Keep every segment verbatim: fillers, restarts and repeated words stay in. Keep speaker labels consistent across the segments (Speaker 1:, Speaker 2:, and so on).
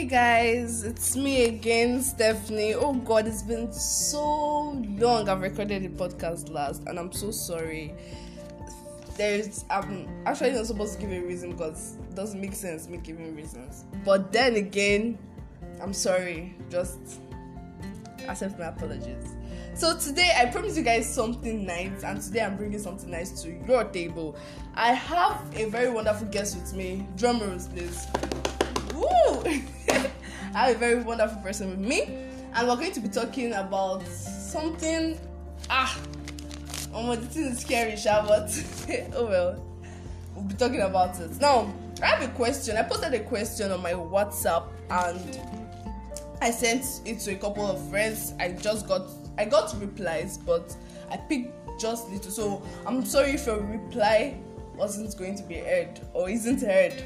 Speaker 1: Hey guys, it's me again, Stephanie. Oh God, it's been so long I've recorded the podcast last, and I'm so sorry. There's I'm actually not supposed to give a reason because it doesn't make sense me giving reasons. But then again, I'm sorry. Just accept my apologies. So today I promised you guys something nice, and today I'm bringing something nice to your table. I have a very wonderful guest with me. Drum rolls, please. Woo! I have a very wonderful person with me, and we're going to be talking about something. Ah, oh my, this is scary, Sha, but oh well, we'll be talking about it. Now, I have a question. I posted a question on my WhatsApp, and I sent it to a couple of friends. I just got, I got replies, but I picked just little. So I'm sorry if your reply wasn't going to be heard or isn't heard.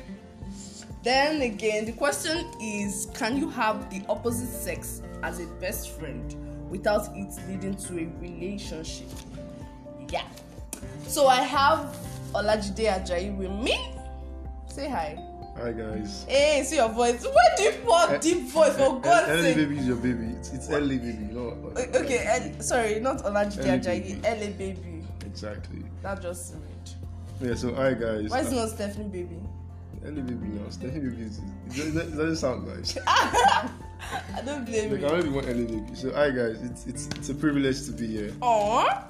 Speaker 1: Then again, the question is, can you have the opposite sex as a best friend without it leading to a relationship? Yeah. So I have Olajide Ajayi with me. Say hi.
Speaker 2: Hi guys.
Speaker 1: Hey, see your voice. Where do you put
Speaker 2: Eh,
Speaker 1: deep voice? For God's
Speaker 2: L A
Speaker 1: sake.
Speaker 2: baby is your baby. It's, it's L A baby. You know.
Speaker 1: O- Okay, L- sorry, not Olajide
Speaker 2: L A
Speaker 1: Ajayi.
Speaker 2: baby.
Speaker 1: L A baby.
Speaker 2: Exactly.
Speaker 1: That just weird.
Speaker 2: Yeah. So hi guys.
Speaker 1: Why is it
Speaker 2: Uh,
Speaker 1: not Stephanie baby?
Speaker 2: L A baby now. Stephanie baby. Is, it, doesn't, it doesn't sound nice.
Speaker 1: I don't blame
Speaker 2: Like, I
Speaker 1: you.
Speaker 2: only want L A baby. So hi guys. It's it's it's a privilege to be here.
Speaker 1: Aww.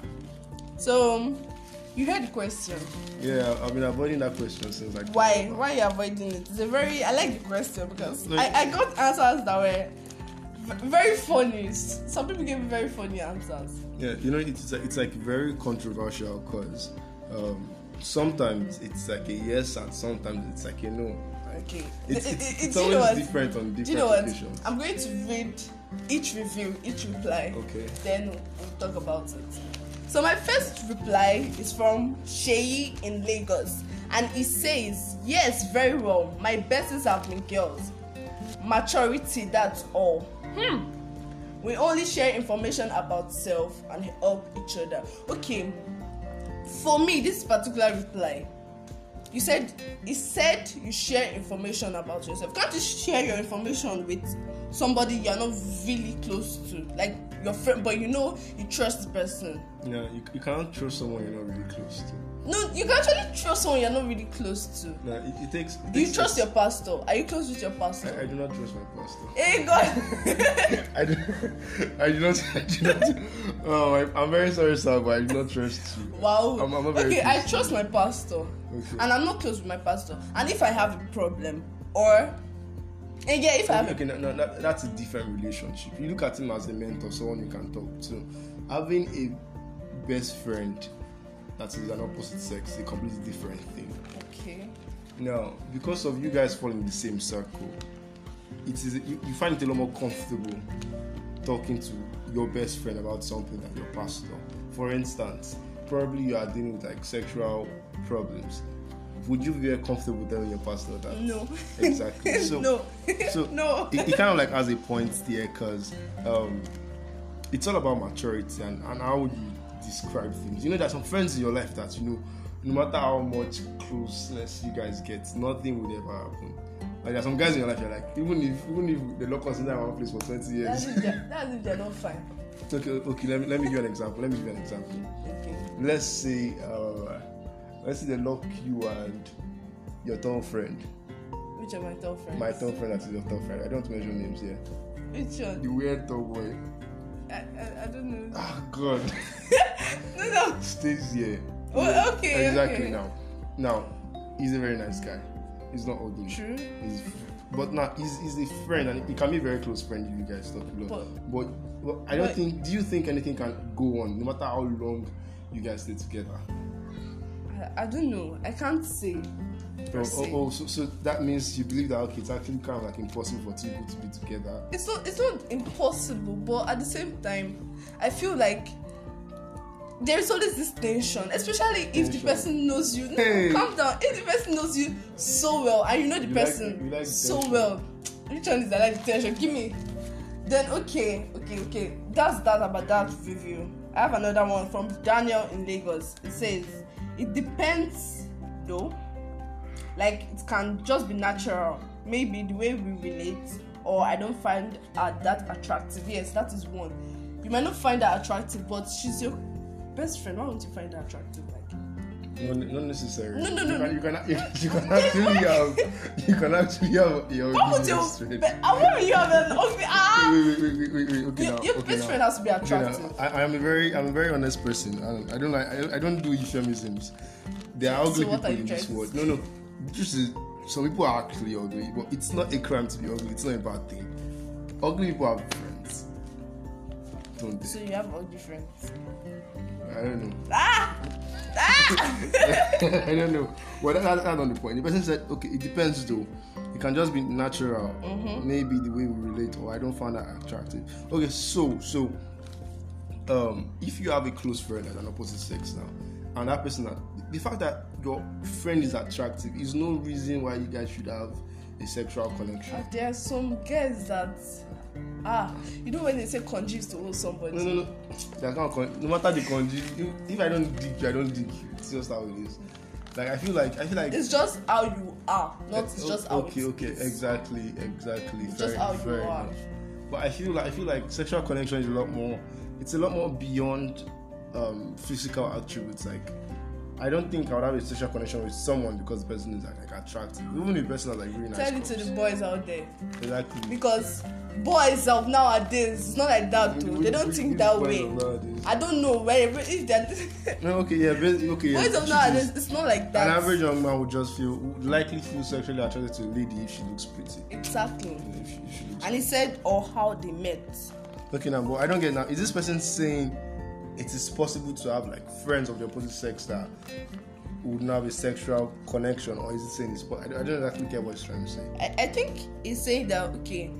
Speaker 1: So, um, you heard the question.
Speaker 2: Yeah. I've been avoiding that question since like.
Speaker 1: Why? Why are you avoiding it? It's a very. I like the question because
Speaker 2: No,
Speaker 1: I, I got answers that were v- very funny. Some people gave me very funny answers.
Speaker 2: Yeah. You know, it's like, it's like very controversial because um, sometimes it's like a yes and sometimes it's like a no.
Speaker 1: Okay.
Speaker 2: It's,
Speaker 1: It-
Speaker 2: it's,
Speaker 1: it-
Speaker 2: it's
Speaker 1: do you know
Speaker 2: always
Speaker 1: what?
Speaker 2: different on
Speaker 1: Do
Speaker 2: different
Speaker 1: you know what?
Speaker 2: occasions.
Speaker 1: I'm going to read each review, each reply.
Speaker 2: Okay.
Speaker 1: Then we'll talk about it. So my first reply is from Sheyi in Lagos, and he says, "Yes, very well. My besties have been girls. Maturity, that's all. Hmm. We only share information about self and help each other." Okay. For me, this particular reply, you said he said you share information about yourself. Can't you share your information with somebody you're not really close to, like your friend, but you know you trust the person?
Speaker 2: Yeah. You, you cannot trust someone you're not really close to.
Speaker 1: No, you can actually trust someone you're not really close to.
Speaker 2: No, it, it takes. It
Speaker 1: Do you
Speaker 2: takes
Speaker 1: trust your pastor? Are you close with your
Speaker 2: I,
Speaker 1: pastor?
Speaker 2: I do not trust my pastor.
Speaker 1: Hey God.
Speaker 2: I do, I do not. I do not. Oh, I, I'm very sorry, sir, but I do not trust you.
Speaker 1: Wow.
Speaker 2: I'm, I'm not very
Speaker 1: Okay, I
Speaker 2: close to
Speaker 1: trust
Speaker 2: you.
Speaker 1: my pastor,
Speaker 2: Okay.
Speaker 1: and I'm not close with my pastor. And if I have a problem, or and yeah, if I have
Speaker 2: Okay, no, no, that, that's a different relationship. You look at him as a mentor, someone you can talk to. Having a best friend that is an opposite sex is a completely different thing.
Speaker 1: okay.
Speaker 2: Now, because of you guys fall in the same circle, it is you, you find it a lot more comfortable talking to your best friend about something than your pastor. For instance, probably you are dealing with like sexual problems. Would you be very comfortable telling your pastor that?
Speaker 1: No.
Speaker 2: Exactly. So,
Speaker 1: no.
Speaker 2: so
Speaker 1: no.
Speaker 2: it, it kind of like has a point there because um, it's all about maturity and, and how would you describe things. You know, there's some friends in your life that, you know, no matter how much closeness you guys get, nothing would ever happen. Like there's some guys in your life you're like, even if even if they lock us in that one place for twenty
Speaker 1: That's
Speaker 2: years.
Speaker 1: if they're, that's if they're not fine.
Speaker 2: okay, okay, let me let me give you an example. Let me give you an example.
Speaker 1: Okay.
Speaker 2: Let's say uh, let's say they lock you and your tall friend.
Speaker 1: Which are my tall friends?
Speaker 2: My tall friend that is your tall friend. I don't mention names here.
Speaker 1: Which one?
Speaker 2: The weird tall boy.
Speaker 1: I, I, I don't know.
Speaker 2: Ah, God.
Speaker 1: no, no.
Speaker 2: Stays here.
Speaker 1: Oh, okay.
Speaker 2: Exactly.
Speaker 1: Okay.
Speaker 2: Now, now, he's a very nice guy. He's not ugly.
Speaker 1: True.
Speaker 2: He's, but now he's, he's a friend, and he can be a very close friend if you guys talk a lot.
Speaker 1: But-
Speaker 2: But, but I don't
Speaker 1: but-
Speaker 2: think. Do you think anything can go on, no matter how long you guys stay together?
Speaker 1: I, I don't know. I can't say. per
Speaker 2: Oh,
Speaker 1: se.
Speaker 2: oh, oh so, so that means you believe that okay, it's actually kind of like impossible for two people to be together.
Speaker 1: It's not. It's not impossible, but at the same time, I feel like there's always this tension, especially if the
Speaker 2: Tension.
Speaker 1: person knows you. No,
Speaker 2: Hey.
Speaker 1: calm down. If the person knows you so well, and you know the
Speaker 2: You like-
Speaker 1: person
Speaker 2: you like the
Speaker 1: so
Speaker 2: tension.
Speaker 1: well, which one is I like the tension? Give me. Then okay, okay, okay. That's that about that review. I have another one from Daniel in Lagos. It says it depends, though. Like it can just be natural. Maybe the way we relate or I don't find her that attractive. Yes, that is one. You might not find her attractive, but she's your best friend. Why won't you find her attractive? Like,
Speaker 2: No, not necessarily.
Speaker 1: No, no, no,
Speaker 2: You can, you can, you can actually have, you can actually have your
Speaker 1: why would
Speaker 2: best
Speaker 1: you?
Speaker 2: friend.
Speaker 1: Be, I want you have an ugly. Ah,
Speaker 2: Wait, wait, wait, wait, wait, wait. Okay,
Speaker 1: your,
Speaker 2: now,
Speaker 1: your
Speaker 2: okay,
Speaker 1: best
Speaker 2: now.
Speaker 1: friend has to be
Speaker 2: Okay,
Speaker 1: attractive.
Speaker 2: now, I, I am a very, I'm a very honest person. I, I don't like, I, I don't do euphemisms. There are ugly
Speaker 1: So what
Speaker 2: people
Speaker 1: are you
Speaker 2: in this
Speaker 1: trying to
Speaker 2: world. No, no. Just is, some people are actually ugly, but it's not a crime to be ugly. It's not a bad thing. Ugly people have friends, don't they?
Speaker 1: So you have ugly friends.
Speaker 2: I don't know.
Speaker 1: Ah, ah.
Speaker 2: I don't know. Well, that, that, that's not the point. The person said, okay, it depends though. It can just be natural,
Speaker 1: Mm-hmm.
Speaker 2: maybe the way we relate, or I don't find that attractive. Okay, so so um, if you have a close friend as an opposite sex now, and that person, that, the fact that your friend is attractive is no reason why you guys should have a sexual connection.
Speaker 1: And there are some girls that ah, you know when they say congees to hold somebody.
Speaker 2: No, no, no. They can't con- no matter the conjure, if I don't dig you, I don't dig you. It's just how it is. Like I feel like I feel like
Speaker 1: It's just how you are, not it's just how
Speaker 2: okay,
Speaker 1: it
Speaker 2: okay,
Speaker 1: is.
Speaker 2: exactly, exactly.
Speaker 1: It's
Speaker 2: Very,
Speaker 1: just how you
Speaker 2: very
Speaker 1: are.
Speaker 2: much. But I feel like I feel like sexual connection is a lot more. It's a lot more beyond um, physical attributes. Like I don't think I would have a sexual connection with someone because the person is like, like attractive. Even if the person has like really nice.
Speaker 1: Tell it to
Speaker 2: curves.
Speaker 1: the boys out there,
Speaker 2: Exactly.
Speaker 1: because boys of nowadays, it's not like that too.
Speaker 2: We-
Speaker 1: They don't
Speaker 2: we-
Speaker 1: think
Speaker 2: we
Speaker 1: that
Speaker 2: boys
Speaker 1: way.
Speaker 2: of nowadays.
Speaker 1: I don't know where if they're
Speaker 2: No, okay, yeah, but- okay. yeah.
Speaker 1: boys of
Speaker 2: Truth
Speaker 1: nowadays.
Speaker 2: is,
Speaker 1: It's not like that.
Speaker 2: An average young man would just feel would likely feel sexually attracted to a lady if she looks pretty.
Speaker 1: Exactly.
Speaker 2: If she, if she looks
Speaker 1: And he said, or how they met.
Speaker 2: Okay, now, but I don't get now. Is this person saying it is possible to have like friends of the opposite sex that would not have a sexual connection, or is it saying it's? I don't I don't exactly get what he's trying to say.
Speaker 1: I, I think he's saying that okay,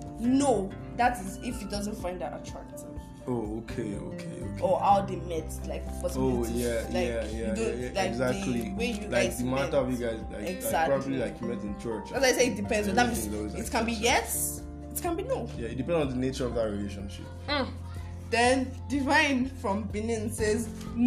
Speaker 1: no, that is if he doesn't find that attractive.
Speaker 2: Oh, okay, okay, okay.
Speaker 1: Or how they met, like
Speaker 2: Oh
Speaker 1: possibilities.
Speaker 2: yeah,
Speaker 1: like,
Speaker 2: yeah,
Speaker 1: you
Speaker 2: yeah,
Speaker 1: don't-
Speaker 2: yeah, yeah,
Speaker 1: like
Speaker 2: exactly.
Speaker 1: The way you
Speaker 2: like
Speaker 1: guys
Speaker 2: the
Speaker 1: met.
Speaker 2: matter of you guys, like,
Speaker 1: Exactly.
Speaker 2: like probably like you met in church.
Speaker 1: As I say, it depends. So that means
Speaker 2: Everything is always
Speaker 1: it
Speaker 2: like
Speaker 1: can be
Speaker 2: church.
Speaker 1: yes, it can be no.
Speaker 2: Yeah, it depends on the nature of that relationship.
Speaker 1: Mm. Then Divine from Benin says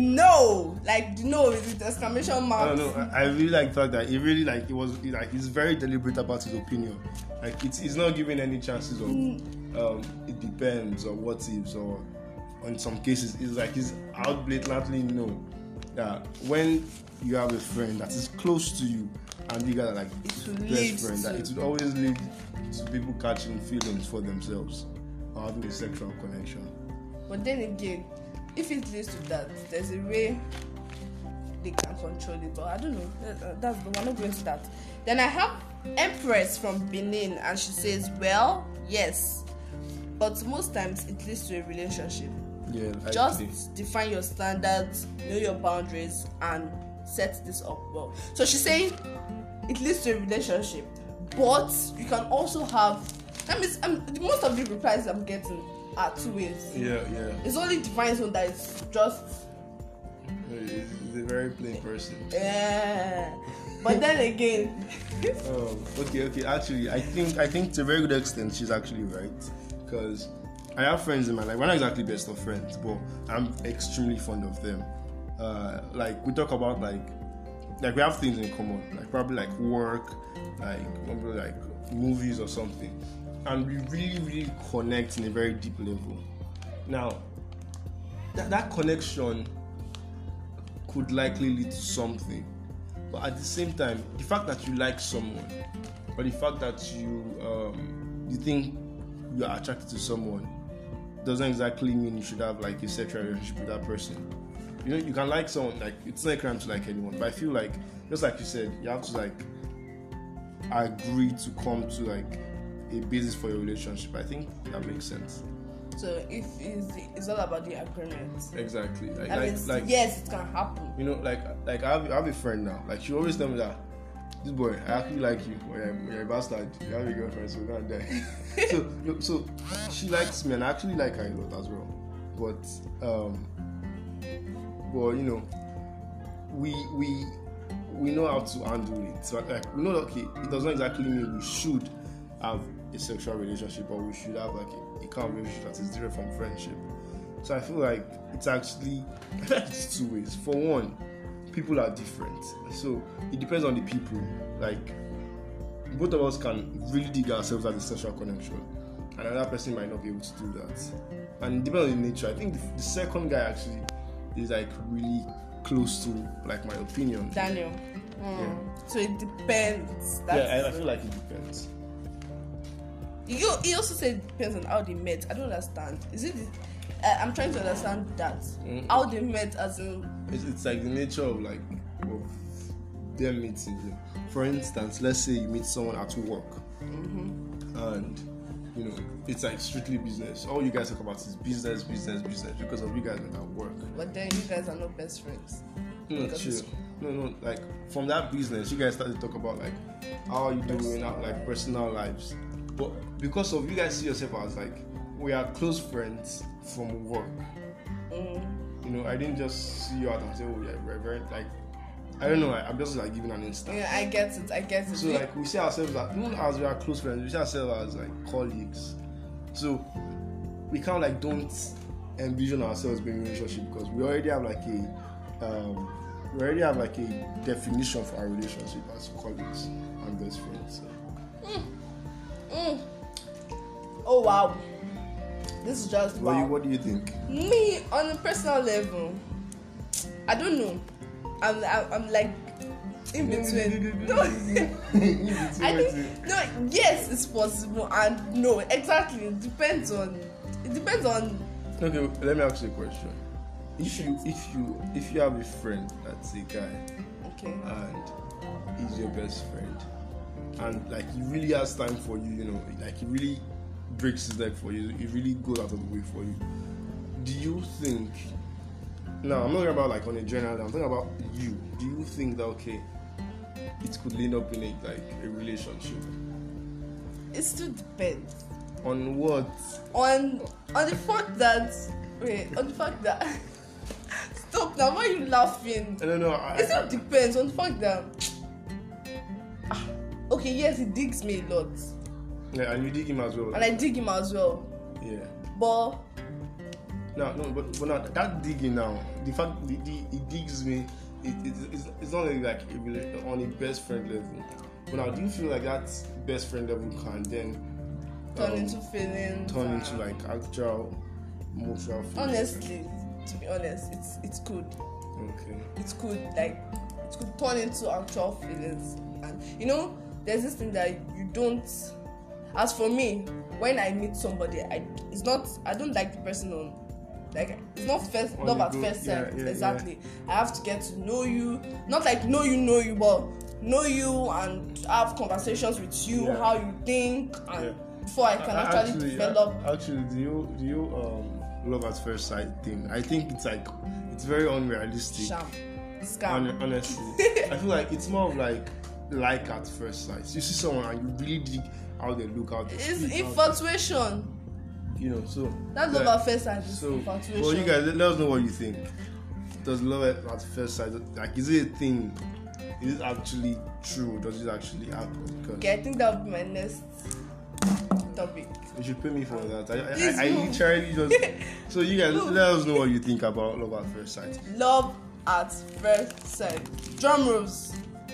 Speaker 1: no, like no with the exclamation mark.
Speaker 2: I don't know. I, I really like the fact that he really like it was like he's very deliberate about his opinion. Like it's he's not giving any chances of um, it depends or what ifs, or in some cases it's like he's out blatantly no that when you have a friend that is close to you and you guys are like
Speaker 1: It will lead
Speaker 2: best friend,
Speaker 1: to-
Speaker 2: that it will always lead to people catching feelings for themselves or having a sexual connection.
Speaker 1: But then again, if it leads to that, there's a way they can control it. But I don't know. That- That's the one. Not going to that. Then I have Empress from Benin, and she says, "Well, yes, but most times it leads to a relationship.
Speaker 2: Yeah, I
Speaker 1: Just
Speaker 2: agree.
Speaker 1: define your standards, know your boundaries, and set this up well." So she's saying it leads to a relationship, but you can also have. That means um, most of the replies I'm getting are two ways.
Speaker 2: Yeah, yeah.
Speaker 1: It's only Divine's one that is just.
Speaker 2: He's a very plain person.
Speaker 1: Yeah. But then again,
Speaker 2: Oh, okay, okay. Actually, I think I think to a very good extent she's actually right, because I have friends in my life. We're not exactly best of friends, but I'm extremely fond of them. Uh, like we talk about like like we have things in common, like probably like work, like probably like movies or something, and we really really connect in a very deep level. Now, that that connection could likely lead to something. But at the same time, the fact that you like someone, or the fact that you um, you think you are attracted to someone, doesn't exactly mean you should have like a sexual relationship with that person. You know, you can like someone, like it's not a crime to like anyone. But I feel like, just like you said, you have to like agree to come to like a basis for your relationship. I think that makes sense.
Speaker 1: so if it's, it's all about the agreement.
Speaker 2: Exactly. Like,
Speaker 1: That
Speaker 2: like,
Speaker 1: means
Speaker 2: like
Speaker 1: yes, it can happen.
Speaker 2: you know, like like I have, I have a friend now. Like she always tell me that this boy, I actually like you. You're, you're a bastard. You have a girlfriend, so we're gonna die. so no, so she likes me, and I actually like her a lot as well. But um, well, you know, we we we know how to handle it. So like we know that okay, it does not exactly mean we should have a sexual relationship, or we should have like a, a kind of relationship that is different from friendship. So I feel like it's actually I feel like it's two ways. For one, people are different, so it depends on the people. Like both of us can really dig ourselves at the sexual connection, and another person might not be able to do that. And depending on the nature, I think the, the second guy actually is like really close to like my opinion.
Speaker 1: Daniel. Mm. Yeah. So it depends. That's
Speaker 2: yeah, I, I feel like it depends.
Speaker 1: You he also said it depends on how they met. I don't understand. Is it? The, uh, I'm trying to understand that mm-hmm. how they met, as in.
Speaker 2: It's, it's like the nature of like of them meeting. For instance, let's say you meet someone at work, mm-hmm. and you know it's like strictly business. All you guys talk about is business, business, business because of you guys at work.
Speaker 1: But then you guys are not best friends.
Speaker 2: No, true. No, no. Like from that business, you guys start to talk about like how are you doing, out like personal lives. But because of you guys see yourself as like we are close friends from work. Mm. You know, I didn't just see you out and say, oh yeah, we're very like I don't know, like, I'm just like giving an instance.
Speaker 1: Yeah, I get it, I get it.
Speaker 2: So like we see ourselves as not as we are close friends, we see ourselves as like colleagues. So we kind of like don't envision ourselves being in a relationship because we already have like a um, we already have like a definition for our relationship as colleagues and best friends. So.
Speaker 1: Mm. Mm. Oh wow, this is just
Speaker 2: what
Speaker 1: wow.
Speaker 2: You, what do you think?
Speaker 1: Me on a personal level, I don't know. I'm I'm, I'm like in between. No, I think no. Yes, it's possible, and no, exactly. It depends on. It depends on.
Speaker 2: Okay, let me ask you a question. If you if you if you have a friend that's a guy,
Speaker 1: okay,
Speaker 2: and he's your best friend. And like he really has time for you, you know, like he really breaks his neck for you, he really goes out of the way for you. Do you think now I'm not talking about like on a general, I'm talking about you. Do you think that okay it could lead up in a like a relationship?
Speaker 1: It still depends.
Speaker 2: On what?
Speaker 1: On on the fact that wait, on the fact that stop now, why are you laughing?
Speaker 2: I don't know. I,
Speaker 1: it still depends on the fact that okay, yes, he digs me a lot.
Speaker 2: Yeah, and you dig him as well.
Speaker 1: And I dig him as well.
Speaker 2: Yeah.
Speaker 1: But
Speaker 2: no, no, but but now that digging now, the fact the, the, he digs me, it, it, it's, it's not really like a, on a best friend level. But now, do you feel like that best friend level can then
Speaker 1: turn
Speaker 2: um,
Speaker 1: into feelings?
Speaker 2: Turn and... into like actual emotional feelings?
Speaker 1: Honestly, to be honest, it's it's good.
Speaker 2: Okay.
Speaker 1: It's good, like it could turn into actual feelings, and you know. There's this thing that you don't. As for me, when I meet somebody, I it's not. I don't like the person on, like it's not first love at first sight. Yeah, yeah, exactly. Yeah. I have to get to know you. Not like know you, know you, but know you and have conversations with you, yeah. how you think, and yeah. before I can uh, actually, actually develop.
Speaker 2: Uh, actually, do you do you um love at first sight thing? I think it's like it's very unrealistic.
Speaker 1: Sham. Scam.
Speaker 2: Hon- honestly, I feel like it's more of like. Like at first sight, you see someone and you really dig how they look, how they
Speaker 1: it's
Speaker 2: speak,
Speaker 1: infatuation.
Speaker 2: They, you know, so
Speaker 1: that's love at first sight. Is so, infatuation.
Speaker 2: Well, you guys, let, let us know what you think. Does love at first sight, like, is it a thing? Is it actually true? Does it actually happen? Because
Speaker 1: okay, I think that would be my next topic.
Speaker 2: You should pay me for that. I, I, I, I literally just. So you guys, let us know what you think about love at first sight.
Speaker 1: Love at first sight. Drum rolls.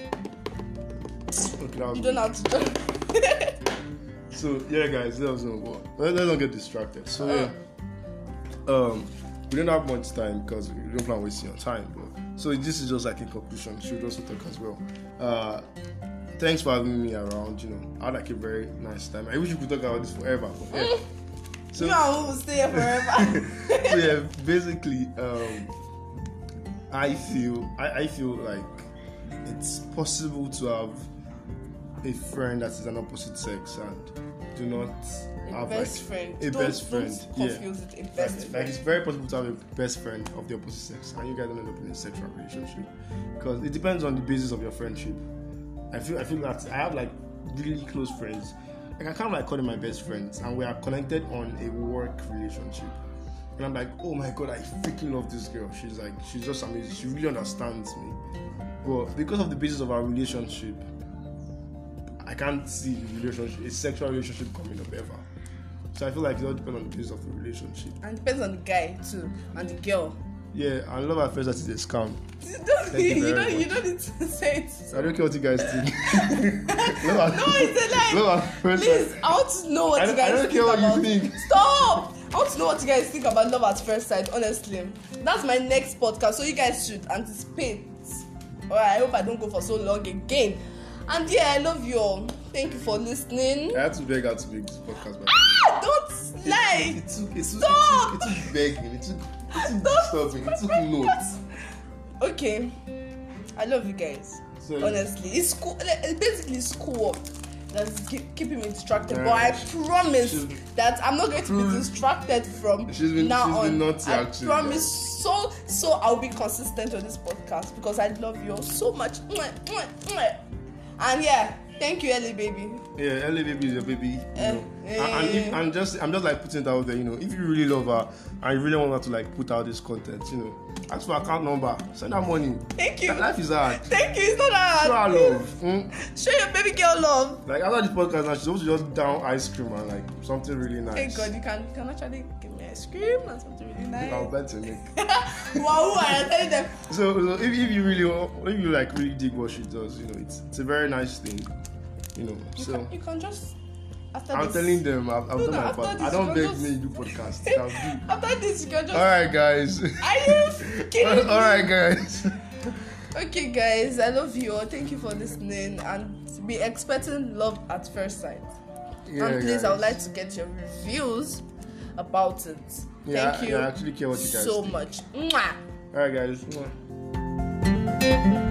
Speaker 1: Okay, you don't have to jump.
Speaker 2: So yeah, guys, let us know. Let's not get distracted. So yeah, um, we don't have much time because we don't plan on wasting your time. But so this is just like a conclusion. Should also talk as well. Uh, thanks for having me around. You know, I had like a very nice time. I wish we could talk about this forever. But yeah.
Speaker 1: So you are who will stay here forever.
Speaker 2: So yeah, basically, um, I feel I, I feel like it's possible to have a friend that is an opposite sex and do not
Speaker 1: a
Speaker 2: have
Speaker 1: best
Speaker 2: like
Speaker 1: friend.
Speaker 2: a
Speaker 1: don't,
Speaker 2: best friend.
Speaker 1: Don't confuse
Speaker 2: yeah.
Speaker 1: it. A best
Speaker 2: like,
Speaker 1: friend.
Speaker 2: Like it's very possible to have a best friend of the opposite sex and you guys don't end up in a sexual relationship because it depends on the basis of your friendship. I feel I feel that I have like really close friends. Like I can't like call them my best friends and we are connected on a work relationship. And I'm like, oh my god, I freaking love this girl. She's like, she's just amazing. She really understands me. But because of the basis of our relationship, I can't see a relationship, a sexual relationship coming up ever. So I feel like it all depends on the basis of the relationship.
Speaker 1: And it depends on the guy too, and the girl.
Speaker 2: Yeah, and love at first sight is a scam.
Speaker 1: You don't,
Speaker 2: Thank you
Speaker 1: you,
Speaker 2: very
Speaker 1: don't, you
Speaker 2: much.
Speaker 1: don't need to say it.
Speaker 2: I don't care what you guys think. love at,
Speaker 1: No, it's a lie.
Speaker 2: love at first
Speaker 1: Please,
Speaker 2: sight.
Speaker 1: I want to know what
Speaker 2: I
Speaker 1: you
Speaker 2: don't-
Speaker 1: guys
Speaker 2: I don't
Speaker 1: think
Speaker 2: care what you
Speaker 1: about.
Speaker 2: think.
Speaker 1: Stop! I want to know what you guys think about love at first sight. Honestly, that's my next podcast, so you guys should anticipate. Alright, I hope I don't go for so long again. And yeah, I love you all. Thank you for listening.
Speaker 2: I had to beg her to make this podcast. But
Speaker 1: Ah, don't lie.
Speaker 2: It, it took, it took,
Speaker 1: Stop.
Speaker 2: it took, it took begging. It took, it took
Speaker 1: Stop.
Speaker 2: disturbing. It took notes.
Speaker 1: Okay, I love you guys.
Speaker 2: So,
Speaker 1: Honestly, it's cool. It's basically schoolwork that's keep, keeping me distracted.
Speaker 2: Yeah,
Speaker 1: but I
Speaker 2: she-
Speaker 1: promise
Speaker 2: she's-
Speaker 1: that I'm not going to be
Speaker 2: True.
Speaker 1: distracted from
Speaker 2: She's been-
Speaker 1: now
Speaker 2: she's
Speaker 1: on.
Speaker 2: been naughty,
Speaker 1: I
Speaker 2: actually,
Speaker 1: promise. So, so I'll be consistent on this podcast because I love you all so much. Mwah, mwah, mwah. And yeah, thank you, Ellie, baby.
Speaker 2: Yeah, Ellie baby is your baby. You
Speaker 1: Eh,
Speaker 2: know.
Speaker 1: eh.
Speaker 2: And, and if, I'm just, I'm just like putting it out there. You know, if you really love her and you really want her to like put out this content, you know, ask for account number, send her money.
Speaker 1: Thank you.
Speaker 2: Life is hard.
Speaker 1: Thank you. It's not hard.
Speaker 2: Show her love. Mm?
Speaker 1: Show your baby girl love.
Speaker 2: Like after this podcast, now she's supposed to just down ice cream and like something really nice.
Speaker 1: Thank God you can, you can actually give me ice cream and something really nice.
Speaker 2: I'll bet you.
Speaker 1: Wow, I am telling them.
Speaker 2: So, so if, if you really, if you like really dig what she does, you know, it's it's a very nice thing. You know,
Speaker 1: You,
Speaker 2: so
Speaker 1: can, you can just after
Speaker 2: I'm
Speaker 1: this.
Speaker 2: telling them I've, I've
Speaker 1: No,
Speaker 2: done
Speaker 1: no,
Speaker 2: my
Speaker 1: after
Speaker 2: part.
Speaker 1: this,
Speaker 2: I don't
Speaker 1: you
Speaker 2: beg
Speaker 1: can
Speaker 2: me
Speaker 1: just-
Speaker 2: to do podcast. I'll do.
Speaker 1: After this, you can just.
Speaker 2: All right, guys.
Speaker 1: Are you kidding
Speaker 2: All
Speaker 1: me?
Speaker 2: right, guys.
Speaker 1: Okay, guys, I love you all. Thank you for listening and be expecting love at first sight.
Speaker 2: Yeah,
Speaker 1: and please,
Speaker 2: guys.
Speaker 1: I would like to get your reviews about it.
Speaker 2: Yeah,
Speaker 1: Thank you
Speaker 2: yeah, I actually care what you guys
Speaker 1: so
Speaker 2: think.
Speaker 1: much. Mwah.
Speaker 2: All right, guys. Mwah.